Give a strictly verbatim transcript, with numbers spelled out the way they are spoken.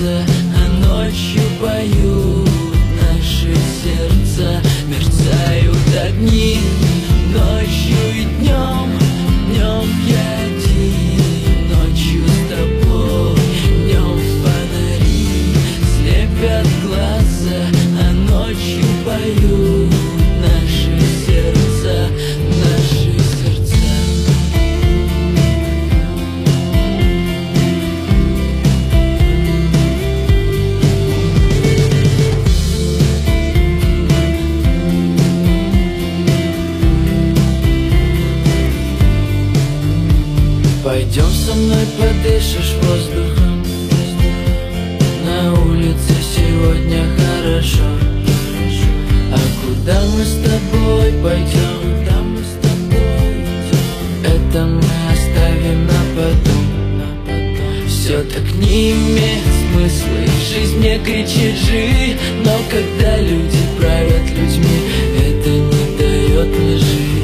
глаза, а ночью поют наши сердца. Мерцают огни ночью и днем, днем я один, ночью с тобой, днем фонари слепят глаза, а ночью поют наши сердца, наши сердца. Пойдем со мной, подышишь воздухом. На улице сегодня хорошо. А куда мы с тобой пойдем? Куда мы с тобой идем? Это мы оставим на потом. Все так не имеет смысла, и жизнь мне кричит «живи». Но когда люди правят людьми, это не дает мне жить.